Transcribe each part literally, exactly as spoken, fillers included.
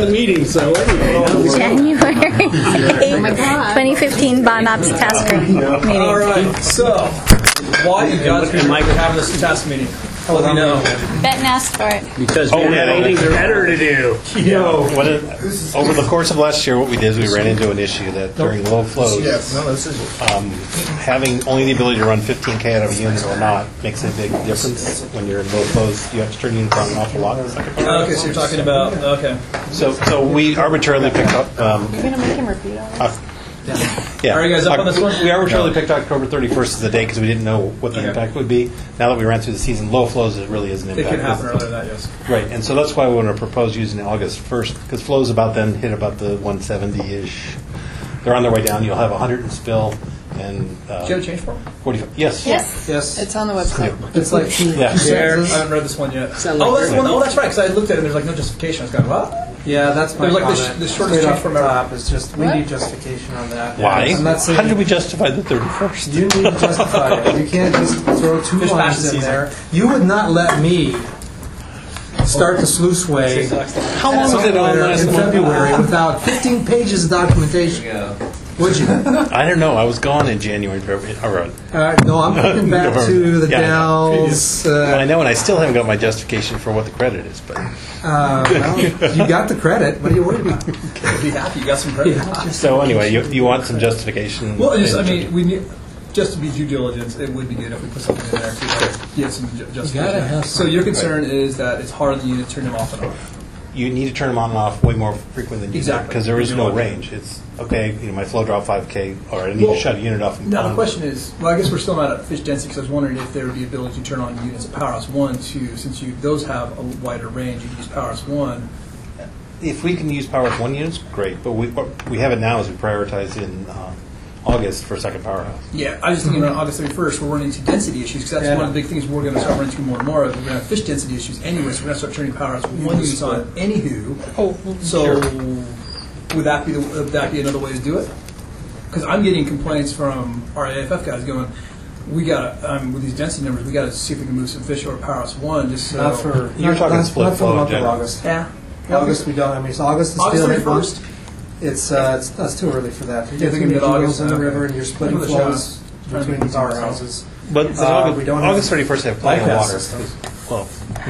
the meeting, so anyway. January eighth, twenty fifteen Bond Ops Task Group meeting. All right, so why you guys are having this task meeting? Oh, we know. Benton asked for it. Because we had anything better to do. No, what it, over the course of last year, what we did is we ran into an issue that during low flows, um, having only the ability to run fifteen K out of a unit or not makes a big difference. When you're in low flows, you have to turn units on an awful lot. Okay, so you're talking about, okay. So, so we arbitrarily picked up. Um, You're going to make him repeat all uh, Yeah. Are you guys up on this one? We arbitrarily picked October thirty-first as the day because we didn't know what the Okay. impact would be. Now that we ran through the season, low flows, it really is an It impact. could happen earlier than that, yes. Right, and so that's why we want to propose using August first, because flows about then hit about the one seventy-ish. They're on their way down. You'll have one hundred in spill and uh, Did you have a change form? forty-five. Yes. Yes. Yes. It's on the website. It's like two, Yeah. two sentences. I haven't read this one yet. Sound Oh, like that's great. one. Oh, that's right. Because I looked at it and there's like no justification. I was going, what? Yeah, that's my There's like the sh- comment. the shortest Straight change off from the ever. top is just we What? need justification on that. Why? I'm not saying How did we justify the thirty-first? you need to justify it. You can't just throw two Fish lines passion in season. there. You would not let me start the sluice way How long was it on somewhere last in month? February without fifteen pages of documentation. Would you? I don't know. I was gone in January and February. All right. Uh, no, I'm thinking back to the Yeah, I know. Dells. I Uh, know, and I still haven't got my justification for what the credit is, but uh, well, you got the credit. What are you worried about? Be happy. You got some credit. so anyway, you, you want some justification? Well, just, I and- mean, we need, just to be due diligence, it would be good if we put something in there to like, give some ju- justification. have So your concern is that it's hard on the unit to turn them off and on. you need to turn them on and off way more frequent than you Exactly. because there is You no know. range. It's okay. You know, my flow drop five K, or I need Well, to shut a unit off. And Now the on. question is, well, I guess we're still not at fish density because I was wondering if there would be ability to turn on units at Powerhouse One, Two, since you those have a wider range. You can use Powerhouse One. If we can use power with one units, great. But we what we have it now is we prioritize in uh, August for second powerhouse. Yeah, I was just thinking on August thirty-first, we're running into density issues because that's Yeah. one of the big things we're going to start running into more and more of. We're going to have fish density issues anyway, so we're going to start turning Powerhouse One units on. Anywho, Oh, so would that be the, would that be another way to do it? Because I'm getting complaints from our A F F guys going, we got to um, with these density numbers, we got to see if we can move some fish over Powerhouse One just so. Not for You're not, talking not, split not for flow the in month of general. August. Yeah. August we don't. I mean, it's August is August still hit thirty-first. month. It's uh, it's that's too early for that. You're Yeah, getting thinking too many mid-August, kilos in the okay. river, and you're splitting Give it a shot. flows Trying to between make the it easy. powerhouses. But Uh, August, we don't have August thirty-first, they have plenty of bypass water. systems. Well,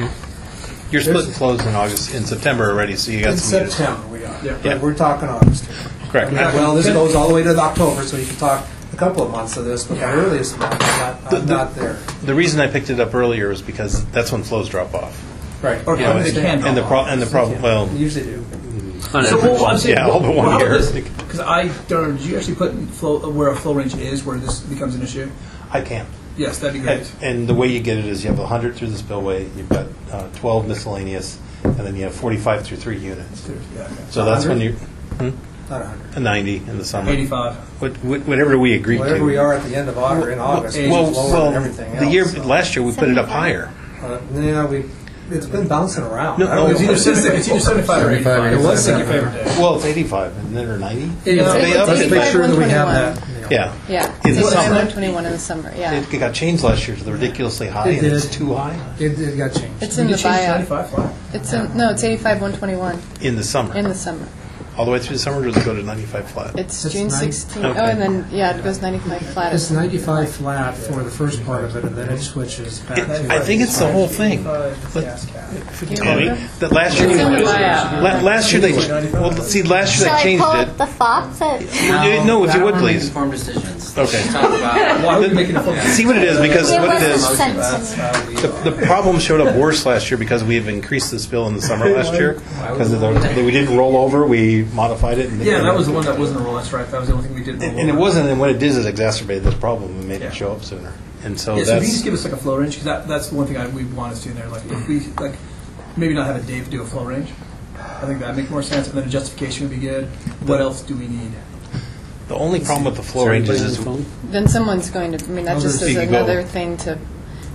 you're splitting flows in August, in September already, so you got In some units. September we are. Yeah. Yeah. We're talking August. Correct. Well, this goes all the way to October, so you can talk a couple of months of this, but the earliest month, I'm not, The- I'm the- not there. The reason I picked it up earlier was because that's when flows drop off. Right. Or You know, they can and the pro- and the problem, well, They usually do. On So, average. well, I'm saying, Yeah, all but one year. Because I don't. Did you actually put flow where a flow range is, where this becomes an issue? I can't. Yes, that'd be And, great. and the way you get it is you have one hundred through the spillway, you've got uh, twelve miscellaneous, and then you have forty-five through three units. Yeah, okay. So that's when you Not a hundred. a ninety in the summer. eighty-five. What, what- whatever we agreed to. Whatever we are at the end of August, in August, which Well, is lower well, than everything else. the year so. last year we put it up higher. Uh, yeah, we. It's been bouncing around. No, I don't no, It's know. either seventy-five, it's either seventy-five or eighty-five. It was Pick your favorite day. Well, it's eighty-five, isn't it, or ninety? Yeah, They upped let's it make last- sure that we have that. Yeah. Yeah, In the it's summer. one twenty-one in the summer, yeah. It it got changed last year to the ridiculously high, It and it's did. too high It, it got changed. It's in We the could change buyout. ninety-five flat. It's in, no, it's eighty-five, one twenty-one in the summer. in the summer. All the way through the summer, or does it go to ninety-five flat? It's It's June nine- sixteenth. Okay. Oh, and then, yeah, it goes ninety-five flat. It's ninety-five flat for the first part of it, and then it switches back It- to. I think it's the whole thing. ninety-five, gas cap. Do you Tell me. remember? That last year, It's in the we- buyout. la- last year they well, see last year Shall they I changed pull it. up the faucet? No, no, if you would please. Informed decisions. Okay. Let's talk about Why are we making a full? See what it is because It what it wasn't is. sent to me. The, the problem showed up worse last year because we have increased the spill in the summer last year because of the, we didn't roll over. We modified it. And, Yeah, that was the one that wasn't a roll. That's right. That was the only thing we did. And, and it wasn't. And what it did is exacerbated this problem and made Yeah. it show up sooner. And so Yeah, so if you that's just give us like a flow range, because that, that's the one thing I, we want us to in there. Like if we like maybe not have a Dave do a flow range. I think that'd make more sense, and then a justification would be good. What else do we need? the only problem with the flow Sorry, ranges anybody is on the phone? Then someone's going to, I mean, that Well, just there's- is you can go- another thing to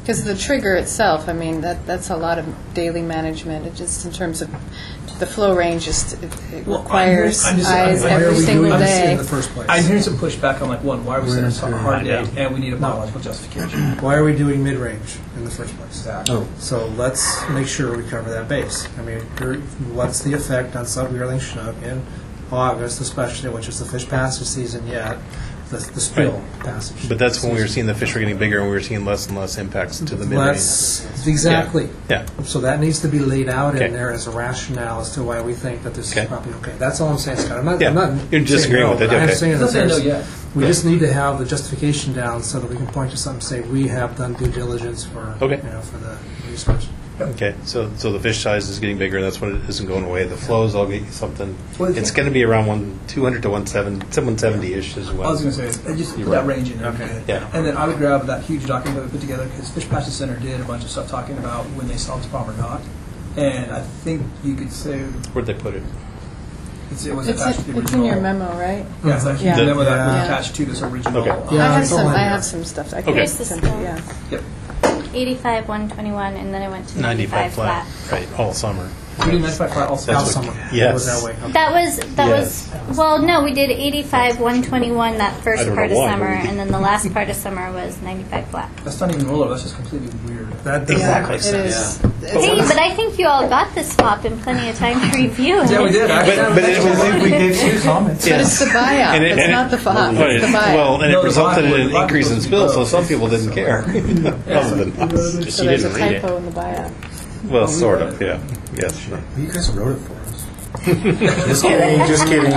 Because the trigger itself, I mean, that that's a lot of daily management. It just in terms of the flow range, just it, it Well, requires I'm just- eyes I'm- every I'm single doing- I'm just day. in the first place. I'm hearing some pushback on like one, why are we setting We're a in hard Monday. date and we need a biological justification? Why are we doing mid-range in the first place? Oh. So let's make sure we cover that base. I mean, you're- what's the effect on sub-yearling Chinook in August, especially, which is the fish passage season yet, the, the spill passage. But that's when we were seeing the fish were getting bigger and we were seeing less and less impacts to the mid-range. Let's, exactly. Yeah. So that needs to be laid out Okay. in there as a rationale as to why we think that this Okay. is probably okay. That's all I'm saying, Scott. I'm not, Yeah. I'm not You're saying disagreeing no, with it, but I'm okay. saying that Don't say no there's- yet. we Yeah. just need to have the justification down so that we can point to something and say we have done due diligence for, Okay. you know, for the resource. Okay, so so the fish size is getting bigger, and that's when it isn't going away. The flows, I'll get you something. Well, It's going to be around one two hundred to one seven, one seventy ish as well. I was going to say, I just You're put that right. range in there. Okay. Okay. Yeah. And then I would grab that huge document that we put together because Fish Passage Center did a bunch of stuff talking about when they saw this problem or not. And I think you could say Where'd they put it? it's, it was It's, attached to the it's in your original. memo, right? Yeah, it's actually Yeah. the memo that was Yeah. attached to this original. Okay. uh, Yeah, I have it's all some. in I there. have some stuff. I Okay. can Here's the send it, scale. yeah. Yep. eighty-five, one twenty-one, and then it went to ninety-five ninety-five flat. flat. Right, all summer. We did ninety-five flat also. Now what- someone. yes. It was that way. Okay. That was that Yes. was well, no, we did eighty-five, one twenty-one that I first don't part know of why, summer, but we- and then the last part of summer was ninety-five flat. That's not even roller. That's just completely weird. That doesn't Exactly. make It sense. is. Hey, but I think you all got this swap in plenty of time to review. Yeah, we did. But, Actually. but it was, we gave two comments. But it's the buyout. And it- it's and it- not the FOB. Right. It's the buyout. Well, and No, it the resulted black in one- an the black increase in one's spill, so supposed to some be people didn't both. care, other than us. so She there's a didn't read it. typo in the buyout. Well, sort of, yeah. Yes. You guys wrote it for us. Just kidding, just kidding.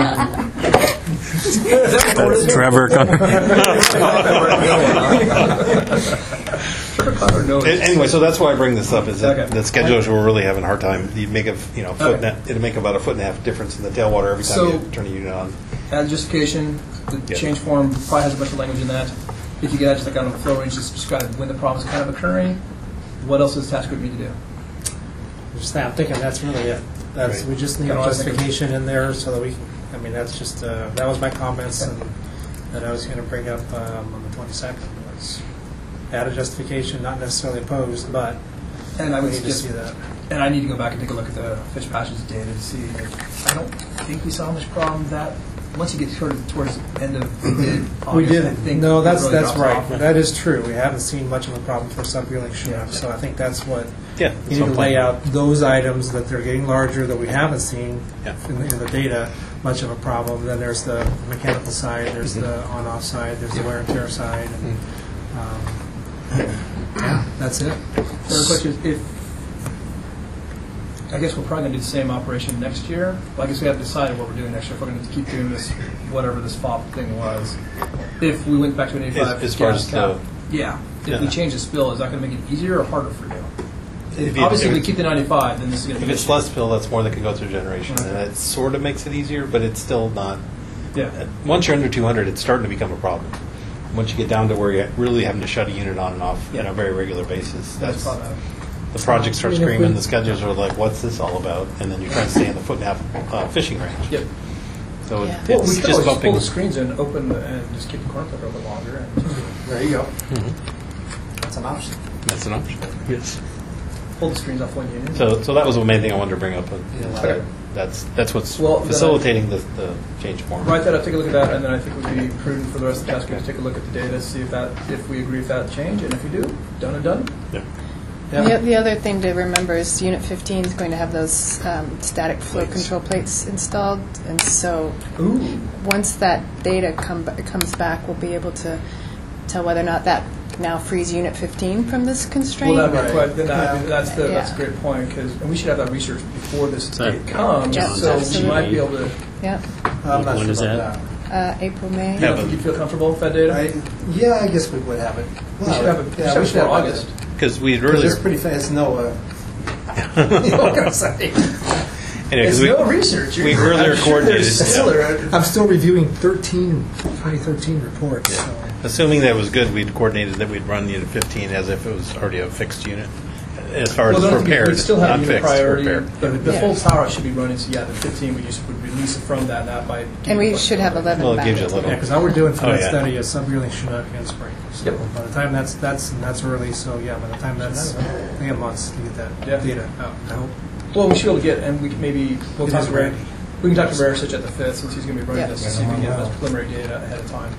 Trevor. No, A- Anyway, so that's why I bring this up, is that Okay. the schedulers were really having a hard time. You'd make a, you know, foot and Okay. a, it'd make about a foot and a half difference in the tailwater every time So- you turn a unit on. Add justification. The Yeah. change form probably has a bunch of language in that. If you get out just like on the flow range, just describe when the problem is kind of occurring. What else does the task group need to do? Just that, I'm thinking that's really it. That's, Right. we just need Can I just make a- justification in there so that we can, I mean, that's just, uh, that was my comments and that I was going to bring up um, on the twenty-second was add a justification, not necessarily opposed, but And I we would need to see suggest, that. and I need to go back and take a look at the fish passage data to see. If, I don't think we saw much problem that once you get sort of towards the end of mid We I didn't. think No, it that's really that's drops right. off. That is true. We haven't seen much of a problem for sub-yearling Chinook, Yeah. so I think that's what Yeah. you need to lay out those items that they're getting larger that we haven't seen Yeah. in, the, in the data much of a problem. Then there's the mechanical side, there's the on-off side, there's the wear and tear side, and um, yeah, that's it. So the question is, if I guess we're probably going to do the same operation next year. Well, I guess we have to decide what we're doing next year. If we're going to keep doing this, whatever this F O P thing was. If we went back to an eighty-five, As- as far gas as cap, the- yeah. If Yeah. we change the spill, is that going to make it easier or harder for you? If you- Obviously, if if we it- keep the ninety-five, then this is going to If be it's less spill, that's more that can go through generation, and Okay. that sort of makes it easier, but it's still not. Yeah. Once you're under two hundred, it's starting to become a problem. Once you get down to where you're really having to shut a unit on and off on Yeah. a very regular basis, That's that's probably. the project starts I mean, if screaming. we- The schedulers are like, "What's this all about?" And then you try to stay in the foot and a half uh, fishing range. Yep. So it- Yeah. Well, it's we could just always bumping. pull the screens in, open, the, and just keep the corn clip a little bit longer. And There you go. Mhm. That's an option. That's an option. Yes. pull the screens off one unit. So, so that was the main thing I wanted to bring up. and, Yeah. uh, That's that's what's Well, then I- facilitating the, the change form. Write that up, take a look at that, and then I think it would be prudent for the rest of the task group to take a look at the data, see if that, if we agree with that change, and if we do, done and done. Yeah. The, the other thing to remember is Unit fifteen is going to have those um, static flow control plates installed, and so Ooh. once that data come, comes back, we'll be able to tell whether or not that now frees Unit fifteen from this constraint. Well, that'd be Right. quite, then that, Yeah. that's the, that's a Yeah. great point, because, and we should have that research before this So- date comes, Yeah, so we absolutely. might be able to, Yep, I'm not When sure is about that? uh, April, May. you Yeah, know, but- you feel comfortable with that data? I, yeah, I guess we would have it. We should have it, we should have it for August. Because we had Because earlier. it's pretty fast. No, uh, you know what I'm saying? Anyway, 'cause It's we- no research. we You're- earlier I'm sure coordinated- there's similar- I'm still reviewing thirteen, twenty thirteen reports. So. Assuming that was good, we'd coordinated that we'd run Unit fifteen as if it was already a fixed unit. as far Well, as don't forget, repaired, we still have not unit fixed, priority. repaired. The, the Yeah. full power should be running, so yeah, the fifteen, we just would release it from that, not by. And we should have eleven Well, it back. gives you a little. Yeah, because all we're doing for Oh, that yeah. study is sub-yearling Chinook and spring. So Yep. by the time that's, that's, and that's early, so yeah, by the time that's, they have months to get that Yeah. data out, I hope. Well, we should be able to get, and we can maybe, we'll It talk is to Ray. ready. We can talk to Verisich at the fifth, since he's going to be running Yeah. this, to see if we can get those preliminary data ahead of time.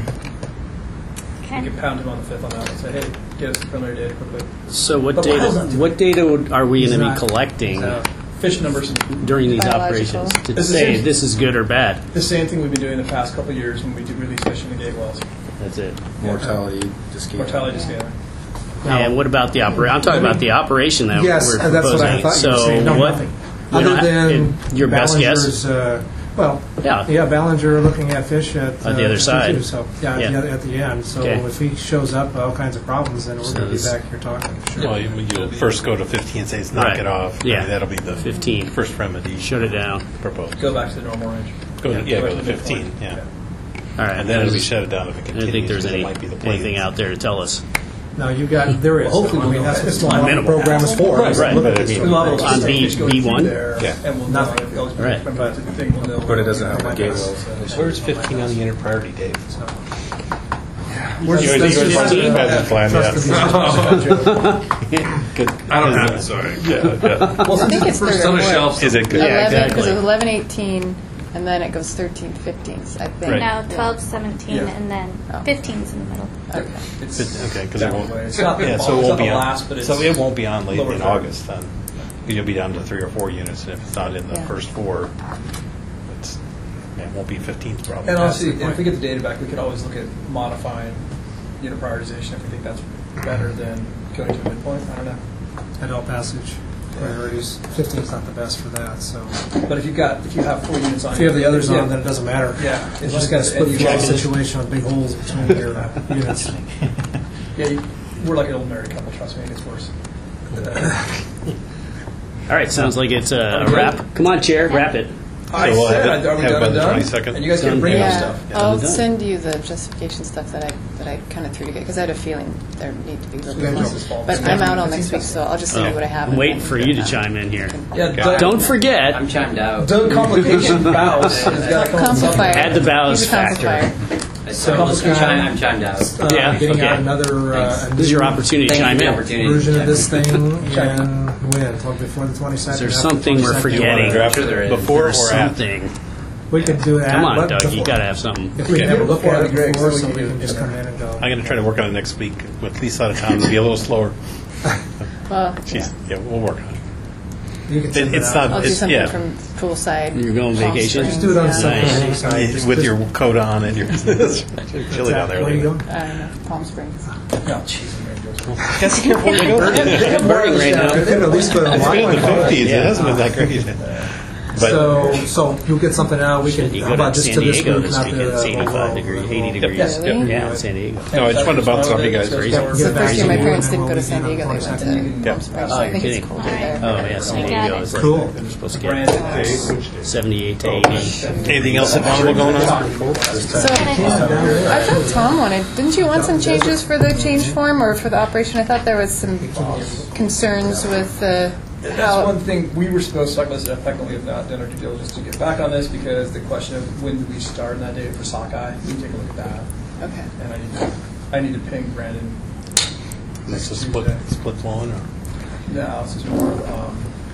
We Okay. can pound him on the fifth on that and say, hey, get us the preliminary data quickly. So what But data? Kyle's not doing What data would- are we He's going to be not- collecting Uh, Fish numbers, during these Biological. operations to This is say it. this is good or bad? the same thing we've been doing the past couple of years when we do release fish in the gate wells. That's it. Mortality, just keep. Mortality scaling. And what about the operation? I'm talking about the operation that Yes, we're and that's what I proposing. thought you were So saying. No, what? nothing. we Other don't have- than it- your best guess? Ballinger's, uh, well, Yeah. yeah, Ballinger looking at fish at On the uh, other side. fifty-two, So yeah, Yeah. At, the, other- at the end. So Okay. if he shows up all kinds of problems, then we're So going to be this- back here talking. Sure. Well, you, you'll first go to fifteen and say, knock Right. it off. Yeah. That'll be the fifteen. first remedy Shut it down. proposed. Go back to the normal range. Go to, yeah, Go go back to to the fifteen, midpoint. yeah. All right. And then it'll be There's- shut it down if it I continues. don't think there's because it any might be the plane. anything out there to tell us. Now you got there is. Well, hopefully I mean we'll that's know. what It's the on minimal. program is for. Right, is right, look but at I this mean- stuff. We'll have On a B- fish going B through one? there, Yeah. and we'll know Nothing. if it goes Right. from back to the thing, we'll know. But it doesn't have where a gate it well. goes. Where's fifteen on the unit priority, Dave? Where's You already- that's you already just- fifteen? uh, Plan, trust yeah. the- Good. I don't have it, sorry. Yeah, yeah. Well, I think it's third It's or on the fourth. shelf. Is it good? Yeah, eleven, because exactly. it was eleven, eighteen, and then it goes thirteen, fifteen, I think. Right. Now twelve, seventeen, Yeah. and then Oh. fifteen's in the middle. Okay. It's Okay, because it won't. definitely- it's not the Yeah, ball- so it it's won't not be the on. last, but it's So it won't be on late lower in third. August then. You'll be down to three or four units, and if it's not in the Yeah. first four, it's, yeah, it won't be fifteenth probably. And honestly, if we get the data back, we could always look at modifying unit prioritization if we think that's better than going to the midpoint. I don't know. Adult passage priorities. fifteen is not the best for that. So But if you've got, if you have four units on. if you have the others yeah. on, then it doesn't matter. Yeah. It's just got a split flow situation with big holes between your uh, units. Yeah, you, we're like an old married couple, trust me, it gets worse. All right. Sounds like it's a, a wrap. Come on, chair. Wrap it. I we'll have said, it- are we have it done by and the done? twenty-second? And you guys can Done. bring up Yeah, stuff. I'll Done. send you the justification stuff that I that I kind of threw together because I had a feeling there need to be guys revisions. know. But I'm out all next week, so I'll just send you what I have. I'm and waiting then for we you can, to uh, chime in here. Yeah, Doug, Don't forget, I'm chimed out. Doug Complication Bows has got to come with something. Complifier. Add the balance He's a factor. complifier. So I'm, chime, I'm chimed out. Uh, Yeah, getting okay. out another uh, Thanks. a this is your new opportunity to Thank you chime for the in. opportunity. to version of chime this in. thing and when? Well, before the twenty-second. There's after the something we're 22nd? forgetting. Draft Sure there is. before There's or after? something. We could do that. Come on, but Doug. You before- got to have something. If we Yeah, can have a look before at that'd it be great, before, so so we we can can do just it. come in and go. I'm going to try to work on it next week with Lisa out of town. It'll be a little slower. Well, She's, yeah, we'll work on it. You can send It- it's it out. not- I'll do it's- something yeah. from poolside. You're going Palm vacation? Springs, Just do it on yeah. something. Nice. Nice. Just- With just- your coat on and your it's chilly down there. Where are you going? I don't know, Palm Springs. No, jeez, Mary Jo. Guess careful where you go. It's burning right now. You could at least put a It's been in the line on it. fifties. It Yeah. hasn't been that great. But So, so you'll get something out. We can. You How go about to just San to this Diego week, this not weekend. the It's uh, eighty-five overall- degrees, overall. eighty degrees. Really? Yeah, San Diego. no, I just wanted to bounce off you guys. Crazy. Get It's the it back first year to my you, parents and didn't we'll go to be San on Diego. They went twenty-second. to Palm Springs. Oh, I you're think kidding. it's colder there. Oh, yeah, San Diego is like, Cool. they're supposed to Branded get house. seventy-eight to eighty. Anything else involvable going on? So I thought Tom wanted, didn't you want some changes for the change form or for the operation? I thought there was some concerns with uh, That's how, one thing, we were supposed to talk about this effectively, if not done our due diligence, to get back on this, because the question of when do we start in that date for sockeye, we can take a look at that. okay. And I need to, I need to ping Brandon. It's a split, split flowing or? No, this is more, um,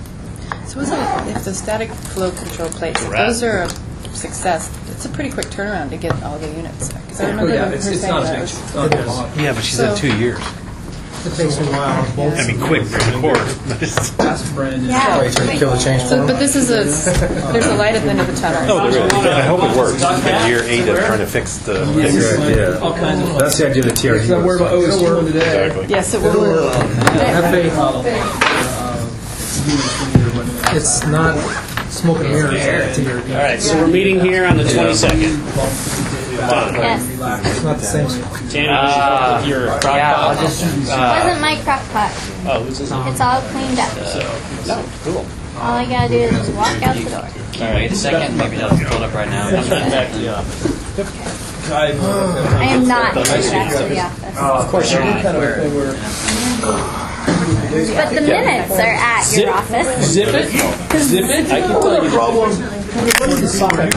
So was it, if the static flow control plates, if Right. those are a success, it's a pretty quick turnaround to get all the units. Because I oh remember yeah, her it's, it's saying not as that big, was- it's not as long. Yeah, but she So- said two years. It takes a while. Both I mean, quick, of course. But it's- Ask Brandon. Yeah. Wait till you kill the change So, form. but this is a, there's a light at the end of the tunnel. Oh, there is. I hope it works. It's been year eight of trying to fix the. Yeah. All kinds of. That's the idea of the T R Because I'm worried about, oh, it's doing today. Exactly. Yes, it will. Have faith. It's not smoke and mirrors to your. All right, so we're meeting here on the twenty-second. Yes. It's not the same. Tammy, uh, with your crock Yeah, pot. I'll just. It Uh, wasn't my crock pot. Oh, who's this? It's all cleaned up. No, cool. All I gotta do is just walk out the door. can you wait a second? Maybe that'll pull up right now. Back to the office. I am not going back to the office. Of course you're not. Kind of a thing where But the minutes are at your office. Zip it. Zip it. I can tell you.